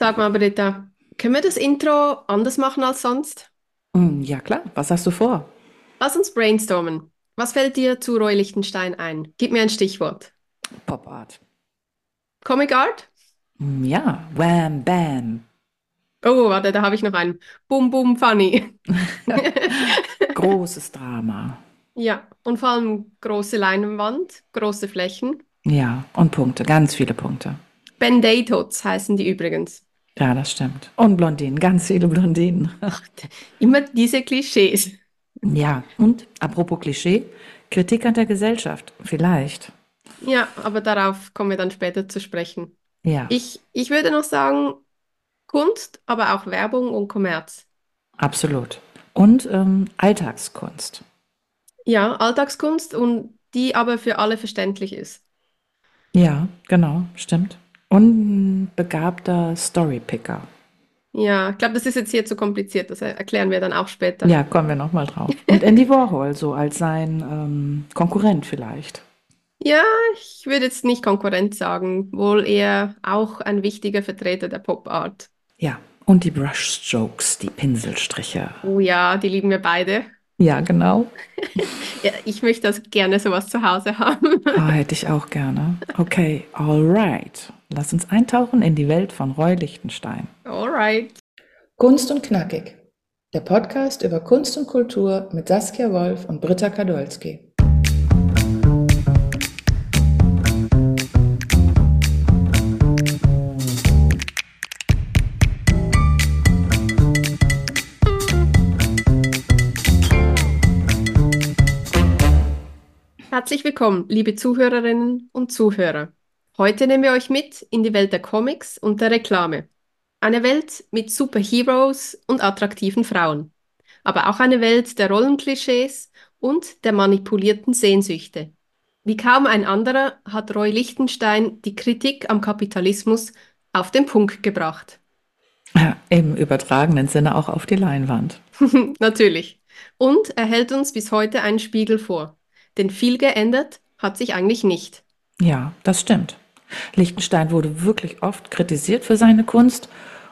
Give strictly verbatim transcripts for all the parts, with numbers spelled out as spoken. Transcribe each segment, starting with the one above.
Sag mal, Britta, können wir das Intro anders machen als sonst? Hm, ja klar, was hast du vor? Lass uns brainstormen. Was fällt dir zu Roy Lichtenstein ein? Gib mir ein Stichwort. Pop Art. Comic Art? Hm, ja, Wham Bam. Oh, warte, da habe ich noch einen. Boom, boom, funny. Großes Drama. Ja, und vor allem große Leinwand, große Flächen. Ja, und Punkte, ganz viele Punkte. Band-Aid-Hots heißen die übrigens. Ja, das stimmt. Und Blondinen, ganz viele Blondinen. Immer diese Klischees. Ja, und apropos Klischee, Kritik an der Gesellschaft, vielleicht. Ja, aber darauf kommen wir dann später zu sprechen. Ja, Ich, ich würde noch sagen, Kunst, aber auch Werbung und Kommerz. absolut. Und ähm, Alltagskunst. Ja, Alltagskunst und die aber für alle verständlich ist. Ja, genau, stimmt. Und ein begabter Storypicker. Ja, ich glaube, das ist jetzt hier zu kompliziert. Das er- erklären wir dann auch später. Ja, kommen wir nochmal drauf. Und Andy Warhol, so als sein ähm, Konkurrent vielleicht. Ja, ich würde jetzt nicht Konkurrent sagen, wohl eher auch ein wichtiger Vertreter der Pop Art. Ja, und die Brushstrokes, die Pinselstriche. Oh ja, die lieben wir beide. Ja, genau. Ja, ich möchte das gerne sowas zu Hause haben. Ah, hätte ich auch gerne. Okay, alright. Lass uns eintauchen in die Welt von Roy Lichtenstein. Alright. Kunst und Knackig. Der Podcast über Kunst und Kultur mit Saskia Wolf und Britta Kadolski. Herzlich willkommen, liebe Zuhörerinnen und Zuhörer. Heute nehmen wir euch mit in die Welt der Comics und der Reklame. Eine Welt mit Superheroes und attraktiven Frauen. Aber auch eine Welt der Rollenklischees und der manipulierten Sehnsüchte. Wie kaum ein anderer hat Roy Lichtenstein die Kritik am Kapitalismus auf den Punkt gebracht. Ja, im übertragenen Sinne auch auf die Leinwand. Natürlich. Und er hält uns bis heute einen Spiegel vor. Denn viel geändert hat sich eigentlich nicht. Ja, das stimmt. Lichtenstein wurde wirklich oft kritisiert für seine Kunst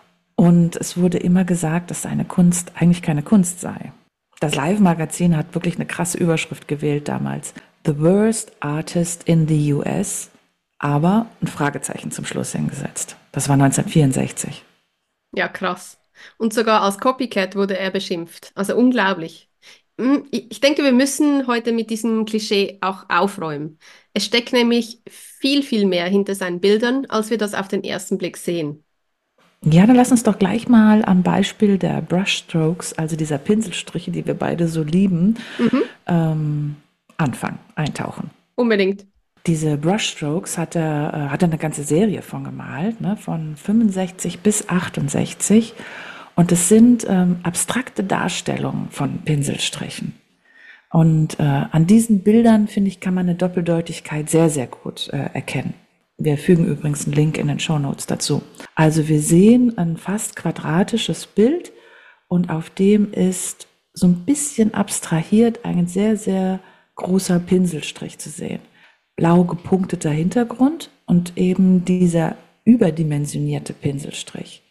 und es wurde immer gesagt, dass seine Kunst eigentlich keine Kunst sei. Das Live-Magazin hat wirklich eine krasse Überschrift gewählt damals. The worst artist in the U S, aber ein Fragezeichen zum Schluss hingesetzt. Das war neunzehnhundertvierundsechzig. Ja, krass. Und sogar als Copycat wurde er beschimpft. Also unglaublich. Hm, Ich ich denke, wir müssen heute mit diesem Klischee auch aufräumen. Es steckt nämlich viel, viel mehr hinter seinen Bildern, als wir das auf den ersten Blick sehen. Ja, dann lass uns doch gleich mal am Beispiel der Brushstrokes, also dieser Pinselstriche, die wir beide so lieben, Mhm, ähm, anfangen, eintauchen. unbedingt. Diese Brushstrokes hat er, äh, hat er eine ganze Serie von gemalt, ne, von fünfundsechzig bis achtundsechzig. Und es sind ähm, abstrakte Darstellungen von Pinselstrichen. Und äh, an diesen Bildern, finde ich, kann man eine Doppeldeutigkeit sehr, sehr gut äh, erkennen. Wir fügen übrigens einen Link in den Shownotes dazu. Also wir sehen ein fast quadratisches Bild und auf dem ist so ein bisschen abstrahiert ein sehr, sehr großer Pinselstrich zu sehen. Blau gepunkteter Hintergrund und eben dieser überdimensionierte Pinselstrich.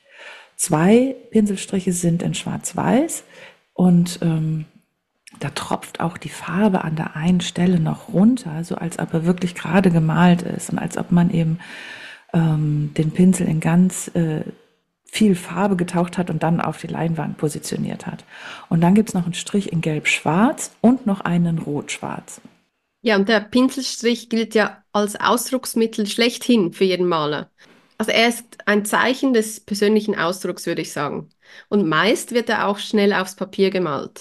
Zwei Pinselstriche sind in Schwarz-Weiß und ähm, da tropft auch die Farbe an der einen Stelle noch runter, so als ob er wirklich gerade gemalt ist und als ob man eben ähm, den Pinsel in ganz äh, viel Farbe getaucht hat und dann auf die Leinwand positioniert hat. Und dann gibt es noch einen Strich in Gelb-Schwarz und noch einen in Rot-Schwarz. Ja, und der Pinselstrich gilt ja als Ausdrucksmittel schlechthin für jeden Maler. Also er ist ein Zeichen des persönlichen Ausdrucks, würde ich sagen. Und meist wird er auch schnell aufs Papier gemalt.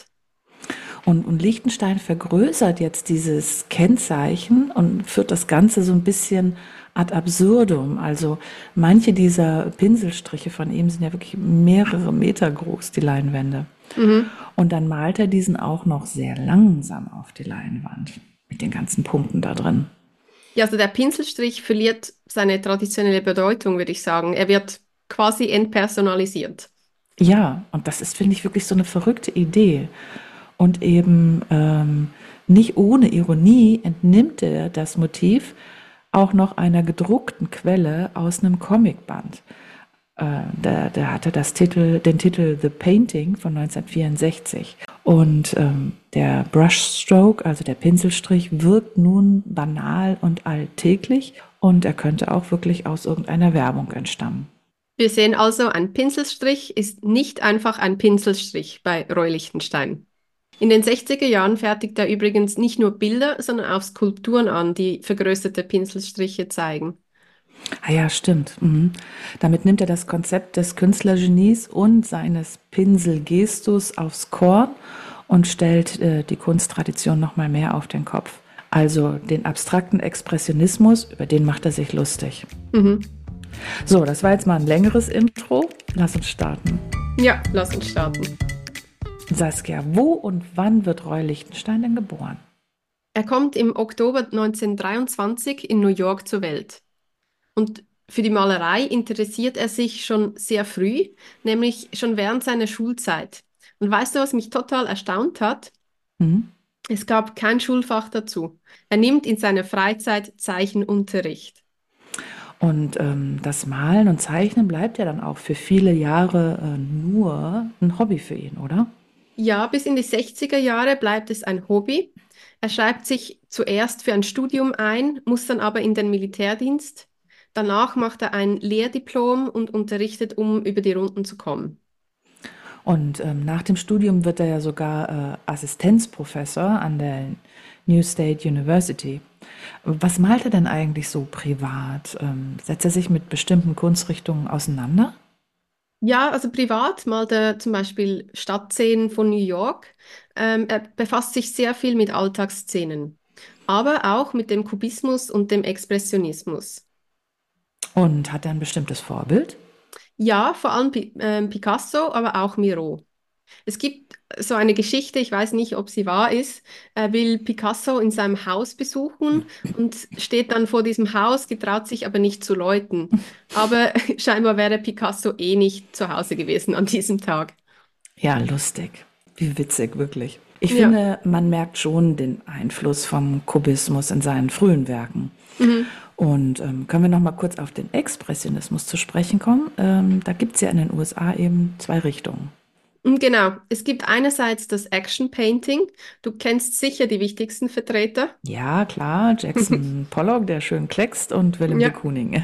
Und, und Liechtenstein vergrößert jetzt dieses Kennzeichen und führt das Ganze so ein bisschen ad absurdum. Also manche dieser Pinselstriche von ihm sind ja wirklich mehrere Meter groß, die Leinwände. Mhm. Und dann malt er diesen auch noch sehr langsam auf die Leinwand mit den ganzen Punkten da drin. Ja, also der Pinselstrich verliert seine traditionelle Bedeutung, würde ich sagen. Er wird quasi entpersonalisiert. Ja, und das ist, finde ich, wirklich so eine verrückte Idee. Und eben ähm, nicht ohne Ironie entnimmt er das Motiv auch noch einer gedruckten Quelle aus einem Comicband. Äh, der, der hatte das Titel, den Titel The Painting von neunzehnhundertvierundsechzig. Und ähm, der Brushstroke, also der Pinselstrich, wirkt nun banal und alltäglich und er könnte auch wirklich aus irgendeiner Werbung entstammen. Wir sehen also, ein Pinselstrich ist nicht einfach ein Pinselstrich bei Roy Lichtenstein. In den sechziger Jahren fertigt er übrigens nicht nur Bilder, sondern auch Skulpturen an, die vergrößerte Pinselstriche zeigen. Ah ja, stimmt. Mhm. Damit nimmt er das Konzept des Künstlergenies und seines Pinselgestus aufs Korn und stellt äh, die Kunsttradition noch mal mehr auf den Kopf. Also den abstrakten Expressionismus, über den macht er sich lustig. Mhm. So, das war jetzt mal ein längeres Intro. Lass uns starten. Ja, lass uns starten. Saskia, wo und wann wird Roy Lichtenstein denn geboren? Er kommt im Oktober neunzehnhundertdreiundzwanzig in New York zur Welt. Und für die Malerei interessiert er sich schon sehr früh, nämlich schon während seiner Schulzeit. Und weißt du, was mich total erstaunt hat? Mhm. Es gab kein Schulfach dazu. Er nimmt in seiner Freizeit Zeichenunterricht. Und ähm, das Malen und Zeichnen bleibt ja dann auch für viele Jahre äh, nur ein Hobby für ihn, oder? Ja, bis in die sechziger Jahre bleibt es ein Hobby. Er schreibt sich zuerst für ein Studium ein, muss dann aber in den Militärdienst. Danach macht er ein Lehrdiplom und unterrichtet, um über die Runden zu kommen. Und ähm, nach dem Studium wird er ja sogar äh, Assistenzprofessor an der New State University. Was malt er denn eigentlich so privat? Ähm, setzt er sich mit bestimmten Kunstrichtungen auseinander? Ja, also privat malt er zum Beispiel Stadtszenen von New York. Ähm, er befasst sich sehr viel mit Alltagsszenen, aber auch mit dem Kubismus und dem Expressionismus. Und hat er ein bestimmtes Vorbild? Ja, vor allem Pi ähm, Picasso, aber auch Miro. Es gibt so eine Geschichte, ich weiß nicht, ob sie wahr ist. Er will Picasso in seinem Haus besuchen und steht dann vor diesem Haus, getraut sich aber nicht zu läuten. Aber scheinbar wäre Picasso eh nicht zu Hause gewesen an diesem Tag. Ja, lustig. Wie witzig, wirklich. Ich Ja. finde, man merkt schon den Einfluss vom Kubismus in seinen frühen Werken. Mhm. Und ähm, können wir noch mal kurz auf den Expressionismus zu sprechen kommen? Ähm, da gibt es ja in den U S A eben zwei Richtungen. Und genau, es gibt einerseits das Action Painting. Du kennst sicher die wichtigsten Vertreter. Ja, klar, Jackson Pollock, der schön kleckst, und Willem de Ja. Kooning.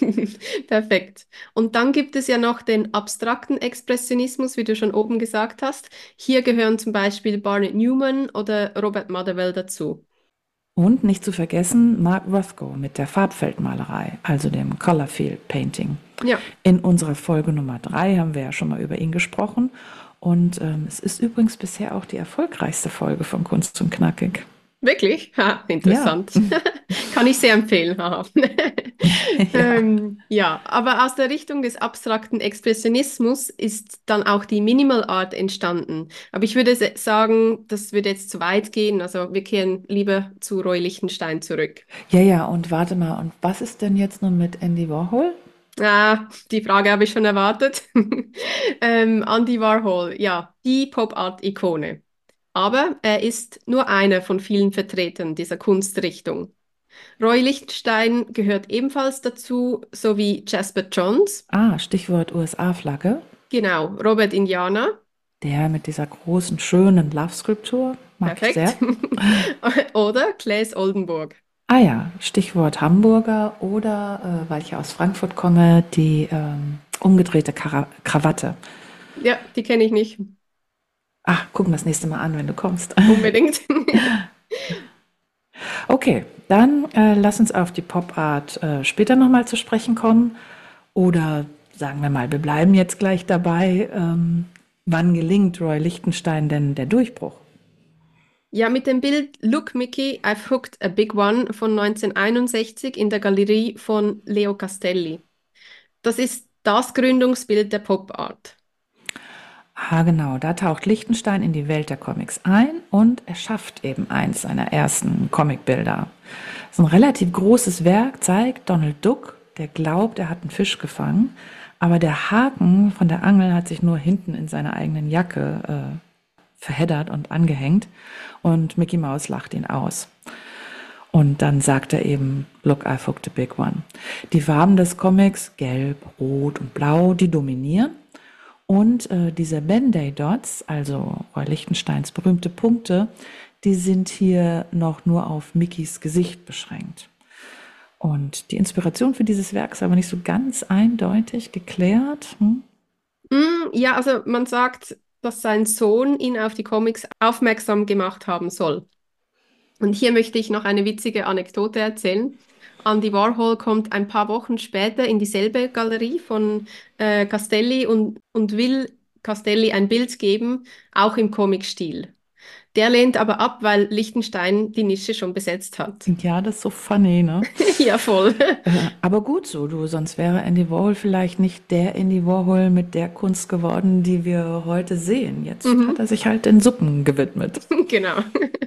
Perfekt. Und dann gibt es ja noch den abstrakten Expressionismus, wie du schon oben gesagt hast. Hier gehören zum Beispiel Barnett Newman oder Robert Motherwell dazu. Und nicht zu vergessen Mark Rothko mit der Farbfeldmalerei, also dem Colorfield Painting. Ja, In unserer Folge Nummer drei haben wir ja schon mal über ihn gesprochen. Und ähm, es ist übrigens bisher auch die erfolgreichste Folge von Kunst und Knackig. wirklich? Ha, Ja, interessant. Kann ich sehr empfehlen. Haha. ja. Ähm, ja, aber aus der Richtung des abstrakten Expressionismus ist dann auch die Minimal Art entstanden. Aber ich würde se- sagen, das würde jetzt zu weit gehen. Also wir kehren lieber zu Roy Lichtenstein zurück. Ja, ja, und warte mal, und was ist denn jetzt nun mit Andy Warhol? Ah, die Frage habe ich schon erwartet. Ähm, Andy Warhol, ja, die Pop-Art-Ikone. Aber er ist nur einer von vielen Vertretern dieser Kunstrichtung. Roy Lichtenstein gehört ebenfalls dazu, sowie Jasper Johns, Ah, Stichwort U S A-Flagge. genau, Robert Indiana, Der mit dieser großen, schönen Love-Skulptur mag ich sehr. perfekt, oder Claes Oldenburg. Ah ja, Stichwort Hamburger oder, äh, weil ich ja aus Frankfurt komme, die ähm, umgedrehte Kara Krawatte. Ja, die kenne ich nicht Ach, gucken wir das nächste Mal an, wenn du kommst. unbedingt. Okay, dann äh, lass uns auf die Pop-Art äh, später nochmal zu sprechen kommen. Oder sagen wir mal, wir bleiben jetzt gleich dabei. Ähm, wann gelingt Roy Lichtenstein denn der Durchbruch? Ja, mit dem Bild Look Mickey, I've Hooked a Big One von neunzehnhunderteinundsechzig in der Galerie von Leo Castelli. Das ist das Gründungsbild der Pop Art. Ah, genau, da taucht Lichtenstein in die Welt der Comics ein und erschafft eben eins seiner ersten Comicbilder. So ein relativ großes Werk zeigt Donald Duck, der glaubt, er hat einen Fisch gefangen, aber der Haken von der Angel hat sich nur hinten in seiner eigenen Jacke äh, verheddert und angehängt und Mickey Mouse lacht ihn aus. Und dann sagt er eben, look, I hooked a big one. Die Farben des Comics, gelb, rot und blau, die dominieren. Und äh, diese Band-Aid-Dots, also Roy Lichtensteins berühmte Punkte, die sind hier noch nur auf Mickeys Gesicht beschränkt. Und die Inspiration für dieses Werk ist aber nicht so ganz eindeutig geklärt. Hm? Mm, ja, also man sagt, dass sein Sohn ihn auf die Comics aufmerksam gemacht haben soll. Und hier möchte ich noch eine witzige Anekdote erzählen. Andy Warhol kommt ein paar Wochen später in dieselbe Galerie von äh, Castelli und, und will Castelli ein Bild geben, auch im Comic-Stil. Der lehnt aber ab, weil Lichtenstein die Nische schon besetzt hat. Ja, das ist so funny, ne? Ja, voll. Äh, aber gut so, du, sonst wäre Andy Warhol vielleicht nicht der Andy Warhol mit der Kunst geworden, die wir heute sehen. Jetzt hat Mhm, er sich halt den Suppen gewidmet. genau.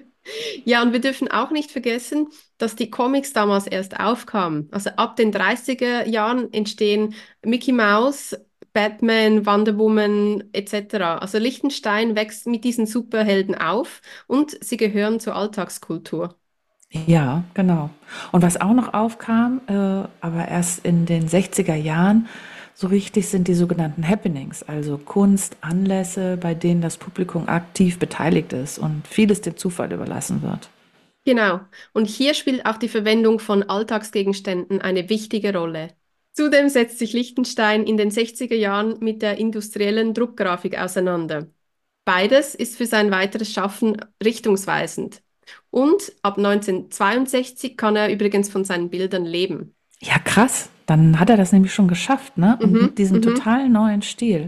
Ja, und wir dürfen auch nicht vergessen, dass die Comics damals erst aufkamen. Also ab den dreißiger Jahren entstehen Mickey Mouse, Batman, Wonder Woman et cetera. Also Liechtenstein wächst mit diesen Superhelden auf und sie gehören zur Alltagskultur. Ja, genau. Und was auch noch aufkam, äh, aber erst in den sechziger Jahren, so richtig sind die sogenannten Happenings, also Kunst, Anlässe, bei denen das Publikum aktiv beteiligt ist und vieles dem Zufall überlassen wird. Genau. Und hier spielt auch die Verwendung von Alltagsgegenständen eine wichtige Rolle. Zudem setzt sich Liechtenstein in den sechziger Jahren mit der industriellen Druckgrafik auseinander. Beides ist für sein weiteres Schaffen richtungsweisend. Und ab neunzehnhundertzweiundsechzig kann er übrigens von seinen Bildern leben. Ja, krass. Dann hat er das nämlich schon geschafft, ne? Und mit Mhm, diesem mhm. total neuen Stil.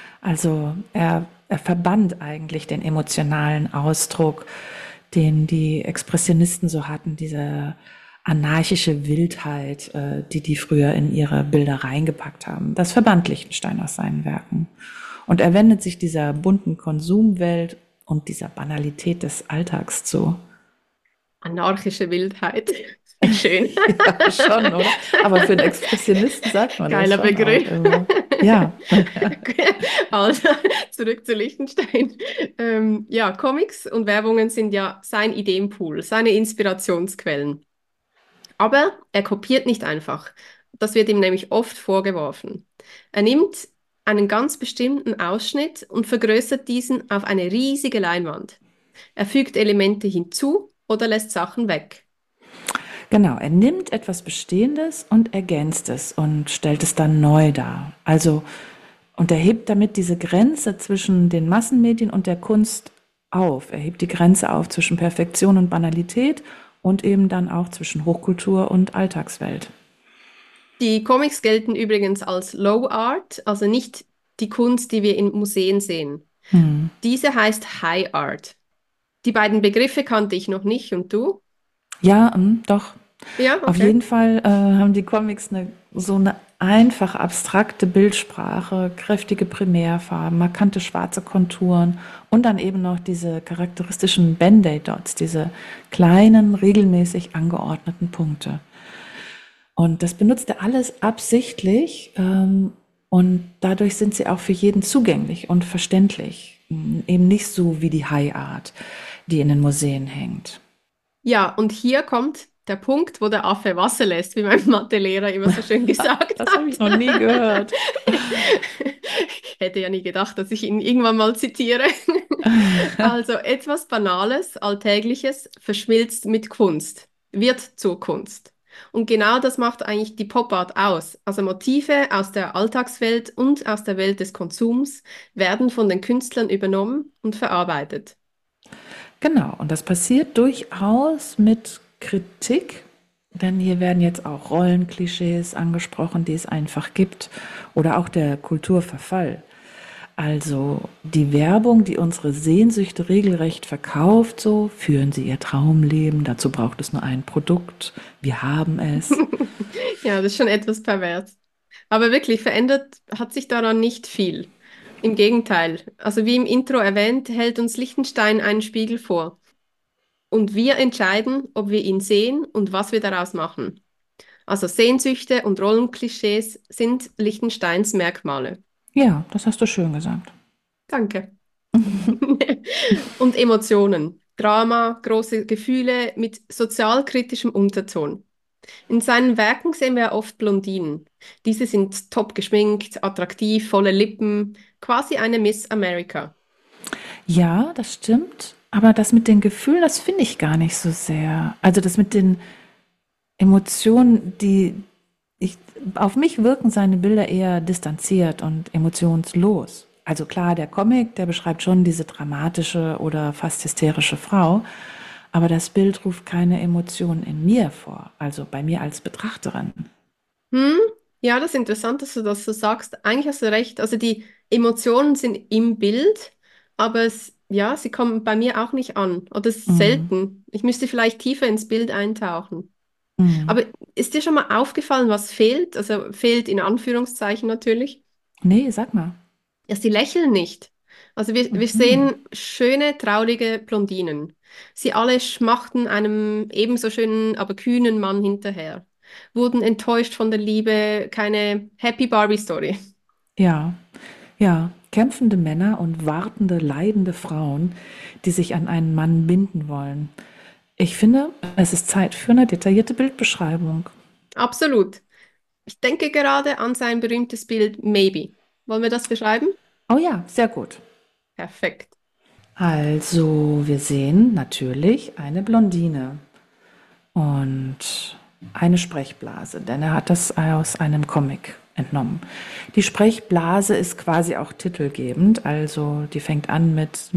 Also er, er verband eigentlich den emotionalen Ausdruck, den die Expressionisten so hatten, diese anarchische Wildheit, äh, die die früher in ihre Bilder reingepackt haben. Das verband Lichtenstein aus seinen Werken. Und er wendet sich dieser bunten Konsumwelt und dieser Banalität des Alltags zu. Anarchische Wildheit. Sehr schön. Ja, schon, oder? Aber für einen Expressionisten sagt man das Geiler schon auch Begriff. immer. Ja, Also, zurück zu Liechtenstein. Ähm, ja, Comics und Werbungen sind ja sein Ideenpool, seine Inspirationsquellen. Aber er kopiert nicht einfach. Das wird ihm nämlich oft vorgeworfen. Er nimmt einen ganz bestimmten Ausschnitt und vergrößert diesen auf eine riesige Leinwand. Er fügt Elemente hinzu oder lässt Sachen weg. genau. Er nimmt etwas Bestehendes und ergänzt es und stellt es dann neu dar. Also, und er hebt damit diese Grenze zwischen den Massenmedien und der Kunst auf. Er hebt die Grenze auf zwischen Perfektion und Banalität und eben dann auch zwischen Hochkultur und Alltagswelt. Die Comics gelten übrigens als Low Art, also nicht die Kunst, die wir in Museen sehen. Hm. Diese heißt High Art. Die beiden Begriffe kannte ich noch nicht und du? Ja, ähm, doch. Ja, Auf okay. jeden Fall äh, haben die Comics eine, so eine einfache, abstrakte Bildsprache, kräftige Primärfarben, markante schwarze Konturen und dann eben noch diese charakteristischen Band-Aid-Dots, diese kleinen, regelmäßig angeordneten Punkte. Und das benutzt er alles absichtlich ähm, und dadurch sind sie auch für jeden zugänglich und verständlich. Eben nicht so wie die High Art, die in den Museen hängt. Ja, und hier kommt der Punkt, wo der Affe Wasser lässt, wie mein Mathelehrer immer so schön gesagt Das habe ich hat. noch nie gehört. Hätte ja nie gedacht, dass ich ihn irgendwann mal zitiere. Also etwas Banales, Alltägliches verschmilzt mit Kunst, wird zur Kunst. Und genau das macht eigentlich die Pop-Art aus. Also Motive aus der Alltagswelt und aus der Welt des Konsums werden von den Künstlern übernommen und verarbeitet. Genau, und das passiert durchaus mit Kritik, denn hier werden jetzt auch Rollenklischees angesprochen, die es einfach gibt, oder auch der Kulturverfall. Also die Werbung, die unsere Sehnsüchte regelrecht verkauft, so führen Sie Ihr Traumleben, dazu braucht es nur ein Produkt, wir haben es. Ja, das ist schon etwas pervers. Aber wirklich, verändert hat sich daran nicht viel. Im Gegenteil. Also wie im Intro erwähnt, hält uns Liechtenstein einen Spiegel vor. Und wir entscheiden, ob wir ihn sehen und was wir daraus machen. Also Sehnsüchte und Rollenklischees sind Liechtensteins Merkmale. Ja, das hast du schön gesagt. Danke. Und Emotionen. Drama, große Gefühle mit sozialkritischem Unterton. In seinen Werken sehen wir oft Blondinen. Diese sind top geschminkt, attraktiv, volle Lippen, quasi eine Miss America. Ja, das stimmt. Aber das mit den Gefühlen, das finde ich gar nicht so sehr. Also das mit den Emotionen, die ich, auf mich wirken seine Bilder eher distanziert und emotionslos. Also klar, der Comic, der beschreibt schon diese dramatische oder fast hysterische Frau, aber das Bild ruft keine Emotionen in mir vor, also bei mir als Betrachterin. Hm? Ja, das ist interessant, dass du das so sagst. Eigentlich hast du recht. Also die Emotionen sind im Bild, aber es, ja, sie kommen bei mir auch nicht an. Oder es ist Mm, selten. Ich müsste vielleicht tiefer ins Bild eintauchen. mm. Aber ist dir schon mal aufgefallen, was fehlt? Also fehlt in Anführungszeichen natürlich. Nee, sag mal. Ja, sie lächeln nicht. Also wir, wir Mhm. sehen schöne, traurige Blondinen. Sie alle schmachten einem ebenso schönen, aber kühnen Mann hinterher. Wurden enttäuscht von der Liebe, keine Happy Barbie Story. Ja, ja, kämpfende Männer und wartende, leidende Frauen, die sich an einen Mann binden wollen. Ich finde, es ist Zeit für eine detaillierte Bildbeschreibung. Absolut. Ich denke gerade an sein berühmtes Bild Maybe. Wollen wir das beschreiben? Oh ja, sehr gut. Perfekt. Also, wir sehen natürlich eine Blondine und eine Sprechblase, denn er hat das aus einem Comic entnommen. Die Sprechblase ist quasi auch titelgebend, also die fängt an mit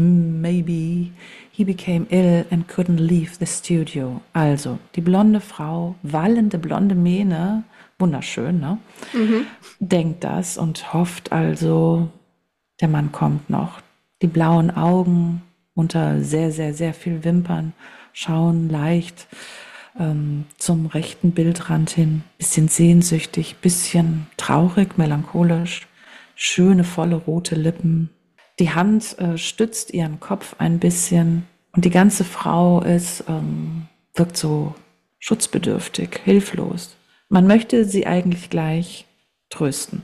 Maybe he became ill and couldn't leave the studio. Also die blonde Frau, wallende blonde Mähne, wunderschön, ne? Mhm. Denkt das und hofft also, der Mann kommt noch. Die blauen Augen unter sehr, sehr, sehr viel Wimpern schauen leicht ähm, zum rechten Bildrand hin. Bisschen sehnsüchtig, bisschen traurig, melancholisch. Schöne, volle rote Lippen. Die Hand äh, stützt ihren Kopf ein bisschen und die ganze Frau ist, ähm, wirkt so schutzbedürftig, hilflos. Man möchte sie eigentlich gleich trösten.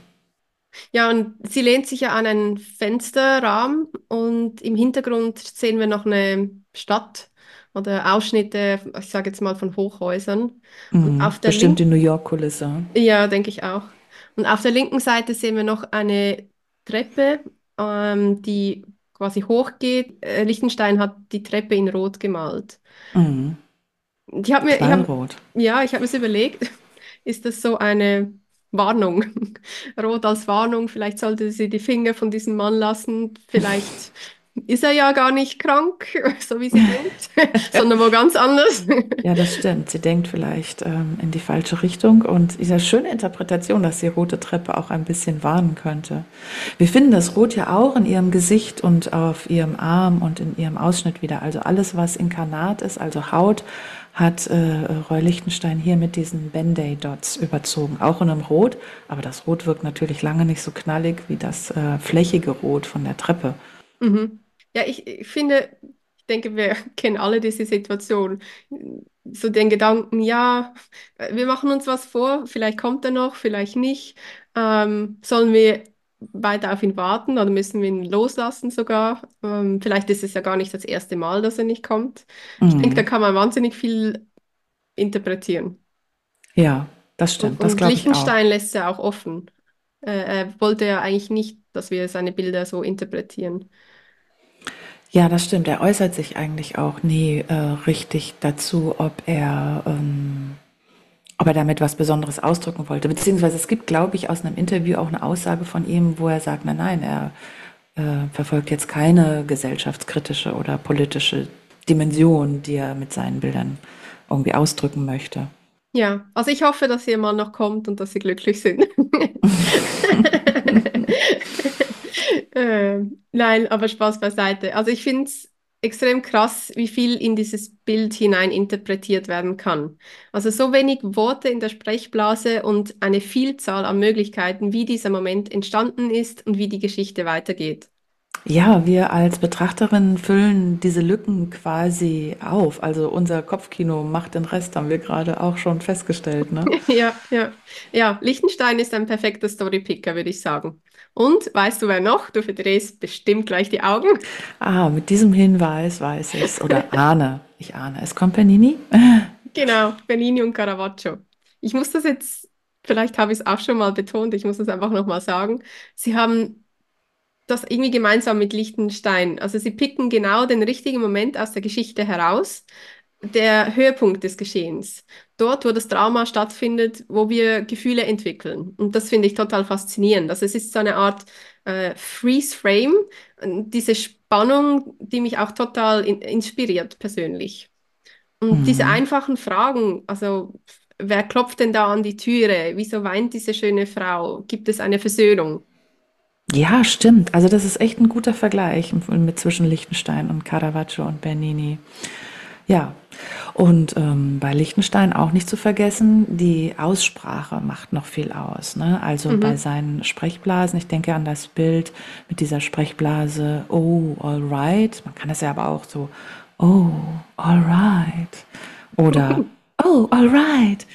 Ja, und sie lehnt sich ja an einen Fensterrahmen und im Hintergrund sehen wir noch eine Stadt oder Ausschnitte, ich sage jetzt mal von Hochhäusern. Und Mhm. auf der Bestimmt die linken, New York-Kulisse. ja, denke ich auch. Und auf der linken Seite sehen wir noch eine Treppe, ähm, die quasi hochgeht. Äh, Liechtenstein hat die Treppe in Rot gemalt. Mhm. Ich habe mir, ich hab, Knallrot. ja, ich habe mir so überlegt, ist das so eine Warnung? Rot als Warnung, vielleicht sollte sie die Finger von diesem Mann lassen. Vielleicht ist er ja gar nicht krank, so wie sie denkt, sondern wo ganz anders. Ja, das stimmt. Sie denkt vielleicht ähm, in die falsche Richtung und diese schöne Interpretation, dass die rote Treppe auch ein bisschen warnen könnte. Wir finden das Rot ja auch in ihrem Gesicht und auf ihrem Arm und in ihrem Ausschnitt wieder. Also alles, was Inkarnat ist, also Haut, hat äh, Roy Lichtenstein hier mit diesen Band-Aid-Dots überzogen. Auch in einem Rot, aber das Rot wirkt natürlich lange nicht so knallig wie das äh, flächige Rot von der Treppe. Mhm. Ja, ich, ich finde, ich denke, wir kennen alle diese Situation. So den Gedanken, ja, wir machen uns was vor, vielleicht kommt er noch, vielleicht nicht. Ähm, sollen wir weiter auf ihn warten oder müssen wir ihn loslassen sogar? Ähm, vielleicht ist es ja gar nicht das erste Mal, dass er nicht kommt. Ich denke, da Mhm. kann man wahnsinnig viel interpretieren. Ja, das Und, stimmt. Das und glaube ich auch. Liechtenstein lässt es ja auch offen. Äh, er wollte ja eigentlich nicht, dass wir seine Bilder so interpretieren. Ja, das stimmt. Er äußert sich eigentlich auch nie äh, richtig dazu, ob er, ähm, ob er damit was Besonderes ausdrücken wollte. Beziehungsweise es gibt, glaube ich, aus einem Interview auch eine Aussage von ihm, wo er sagt, nein, nein, er äh, verfolgt jetzt keine gesellschaftskritische oder politische Dimension, die er mit seinen Bildern irgendwie ausdrücken möchte. Ja, also ich hoffe, dass ihr Mann noch kommt und dass sie glücklich sind. Äh, nein, aber Spaß beiseite. Also ich finde es extrem krass, wie viel in dieses Bild hinein interpretiert werden kann. Also so wenig Worte in der Sprechblase und eine Vielzahl an Möglichkeiten, wie dieser Moment entstanden ist und wie die Geschichte weitergeht. Ja, wir als Betrachterinnen füllen diese Lücken quasi auf. Also unser Kopfkino macht den Rest, haben wir gerade auch schon festgestellt, ne? Ja, ja. Ja, Liechtenstein ist ein perfekter Storypicker, würde ich sagen. Und weißt du, wer noch? Du verdrehst bestimmt gleich die Augen. Ah, mit diesem Hinweis weiß ich's oder ahne, ich ahne. Es kommt Panini? Genau, Bellini und Caravaggio. Ich muss das jetzt, vielleicht habe ich es auch schon mal betont, ich muss das einfach nochmal sagen. Sie haben das irgendwie gemeinsam mit Liechtenstein. Also sie picken genau den richtigen Moment aus der Geschichte heraus, der Höhepunkt des Geschehens. Dort, wo das Drama stattfindet, wo wir Gefühle entwickeln. Und das finde ich total faszinierend. Also es ist so eine Art äh, Freeze-Frame, äh, diese Spannung, die mich auch total in inspiriert persönlich. Und diese Mhm. einfachen Fragen, also wer klopft denn da an die Türe? Wieso weint diese schöne Frau? Gibt es eine Versöhnung? Ja, stimmt. Also das ist echt ein guter Vergleich mit zwischen Liechtenstein und Caravaggio und Bernini. Ja, und ähm, bei Liechtenstein auch nicht zu vergessen, die Aussprache macht noch viel aus. Ne? Also bei Mhm. seinen Sprechblasen, ich denke an das Bild mit dieser Sprechblase, oh, all right. Man kann es ja aber auch so, oh, all right. Oder, oh, all right.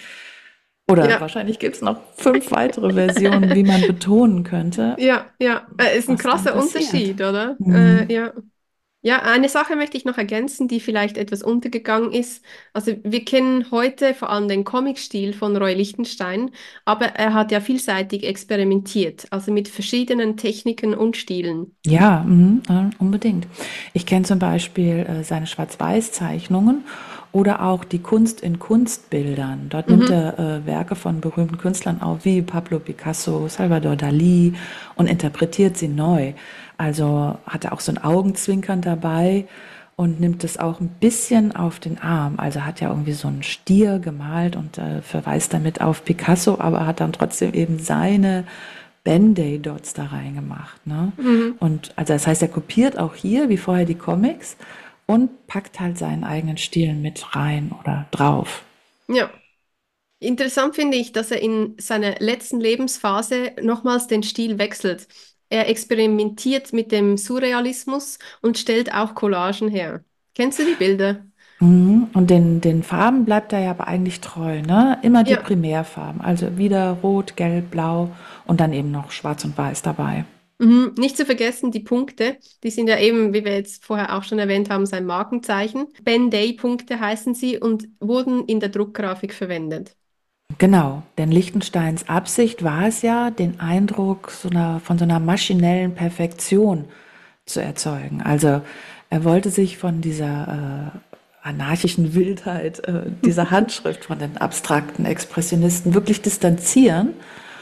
Oder Ja, wahrscheinlich gibt es noch fünf weitere Versionen, wie man betonen könnte, ja, ja. Äh, ist ein was dann krasser passiert. Unterschied, oder? Äh, Mhm. ja. Ja, eine Sache möchte ich noch ergänzen, die vielleicht etwas untergegangen ist. Also wir kennen heute vor allem den Comic-Stil von Roy Lichtenstein, aber er hat ja vielseitig experimentiert, also mit verschiedenen Techniken und Stilen. Ja, mhm, äh, unbedingt. Ich kenne zum Beispiel äh, seine Schwarz-Weiß-Zeichnungen oder auch die Kunst in Kunstbildern. Dort nimmt Mhm. er äh, Werke von berühmten Künstlern auf, wie Pablo Picasso, Salvador Dalí und interpretiert sie neu. Also hat er auch so ein Augenzwinkern dabei und nimmt es auch ein bisschen auf den Arm. Also hat ja irgendwie so einen Stier gemalt und äh, verweist damit auf Picasso, aber hat dann trotzdem eben seine Band-Aid-Dots da reingemacht. Ne? Mhm. Und also das heißt, er kopiert auch hier, wie vorher, die Comics und packt halt seinen eigenen Stil mit rein oder drauf. Ja. Interessant finde ich, dass er in seiner letzten Lebensphase nochmals den Stil wechselt. Er experimentiert mit dem Surrealismus und stellt auch Collagen her. Kennst du die Bilder? Mhm. Und den, den Farben bleibt er ja aber eigentlich treu, ne? Immer die Ja. Primärfarben, also wieder Rot, Gelb, Blau und dann eben noch Schwarz und Weiß dabei. Mhm. Nicht zu vergessen, die Punkte, die sind ja eben, wie wir jetzt vorher auch schon erwähnt haben, sein Markenzeichen. Ben-Day-Punkte heißen sie und wurden in der Druckgrafik verwendet. Genau, denn Lichtensteins Absicht war es ja, den Eindruck so einer, von so einer maschinellen Perfektion zu erzeugen. Also er wollte sich von dieser äh, anarchischen Wildheit, äh, dieser Handschrift von den abstrakten Expressionisten wirklich distanzieren.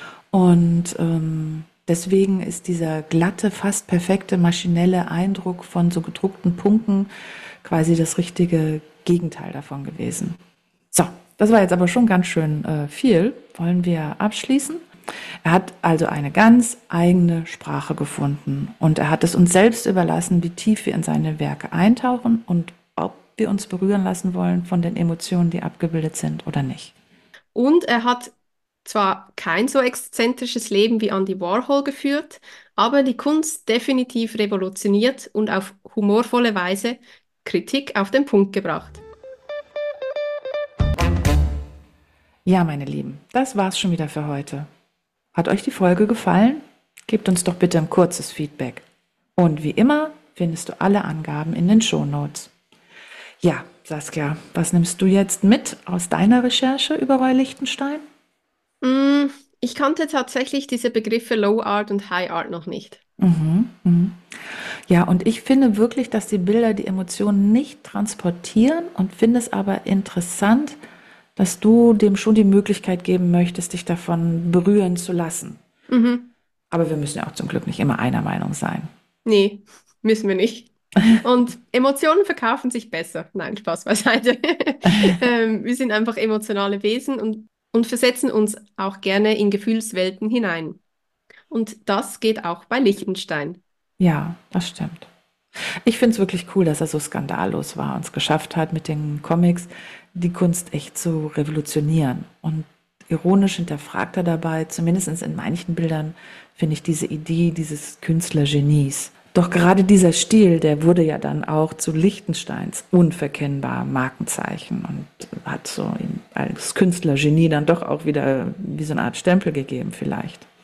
Und ähm, deswegen ist dieser glatte, fast perfekte maschinelle Eindruck von so gedruckten Punkten quasi das richtige Gegenteil davon gewesen. So, das war jetzt aber schon ganz schön äh, viel. Wollen wir abschließen? Er hat also eine ganz eigene Sprache gefunden und er hat es uns selbst überlassen, wie tief wir in seine Werke eintauchen und ob wir uns berühren lassen wollen von den Emotionen, die abgebildet sind oder nicht. Und er hat zwar kein so exzentrisches Leben wie Andy Warhol geführt, aber die Kunst definitiv revolutioniert und auf humorvolle Weise Kritik auf den Punkt gebracht. Ja, meine Lieben, das war's schon wieder für heute. Hat euch die Folge gefallen? Gebt uns doch bitte ein kurzes Feedback. Und wie immer findest du alle Angaben in den Shownotes. Ja, Saskia, was nimmst du jetzt mit aus deiner Recherche über Roy Lichtenstein? Mm, ich kannte tatsächlich diese Begriffe Low Art und High Art noch nicht. Mhm, mhm. Ja, und ich finde wirklich, dass die Bilder die Emotionen nicht transportieren und finde es aber interessant, dass du dem schon die Möglichkeit geben möchtest, dich davon berühren zu lassen. Mhm. Aber wir müssen ja auch zum Glück nicht immer einer Meinung sein. Nee, müssen wir nicht. Und Emotionen verkaufen sich besser. Nein, Spaß beiseite. Ähm, wir sind einfach emotionale Wesen und, und versetzen uns auch gerne in Gefühlswelten hinein. Und das geht auch bei Liechtenstein. Ja, das stimmt. Ich finde es wirklich cool, dass er so skandallos war und es geschafft hat, mit den Comics die Kunst echt zu revolutionieren. Und ironisch hinterfragt er dabei, zumindest in manchen Bildern, finde ich diese Idee dieses Künstlergenies. Doch gerade dieser Stil, der wurde ja dann auch zu Lichtensteins unverkennbar Markenzeichen und hat so ihm als Künstlergenie dann doch auch wieder wie so eine Art Stempel gegeben vielleicht.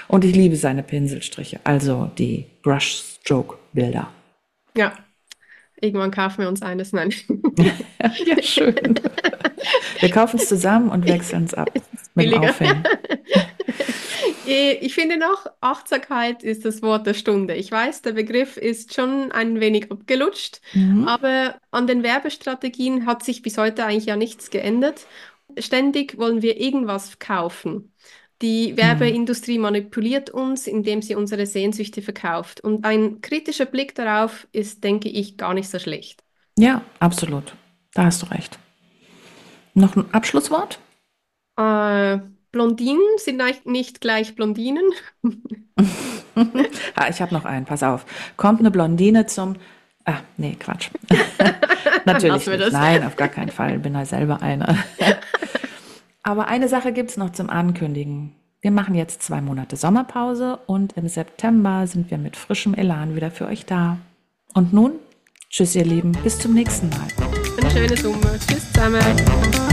Und ich liebe seine Pinselstriche, also die Brushstroke-Bilder. Ja, irgendwann kaufen wir uns eines. Nein. Ja, schön. Wir kaufen es zusammen und wechseln es ab mit dem Billiger. Aufhängen. Eh, Ich finde noch, Achtsamkeit ist das Wort der Stunde. Ich weiß, der Begriff ist schon ein wenig abgelutscht, Mhm. aber an den Werbestrategien hat sich bis heute eigentlich ja nichts geändert. Ständig wollen wir irgendwas kaufen. Die Mhm. Werbeindustrie manipuliert uns, indem sie unsere Sehnsüchte verkauft. Und ein kritischer Blick darauf ist, denke ich, gar nicht so schlecht. Ja, absolut. Da hast du recht. Noch ein Abschlusswort? Äh, Blondinen sind eigentlich nicht gleich Blondinen. Ah, ich habe noch einen, pass auf. Kommt eine Blondine zum... Ah, nee, Quatsch. Dann Natürlich lassen wir nicht. das. Nein, auf gar keinen Fall. Bin ja selber eine. Aber eine Sache gibt's noch zum Ankündigen. Wir machen jetzt zwei Monate Sommerpause und im September sind wir mit frischem Elan wieder für euch da. Und nun, tschüss ihr Lieben, bis zum nächsten Mal. Eine schöne Summe. Tschüss zusammen.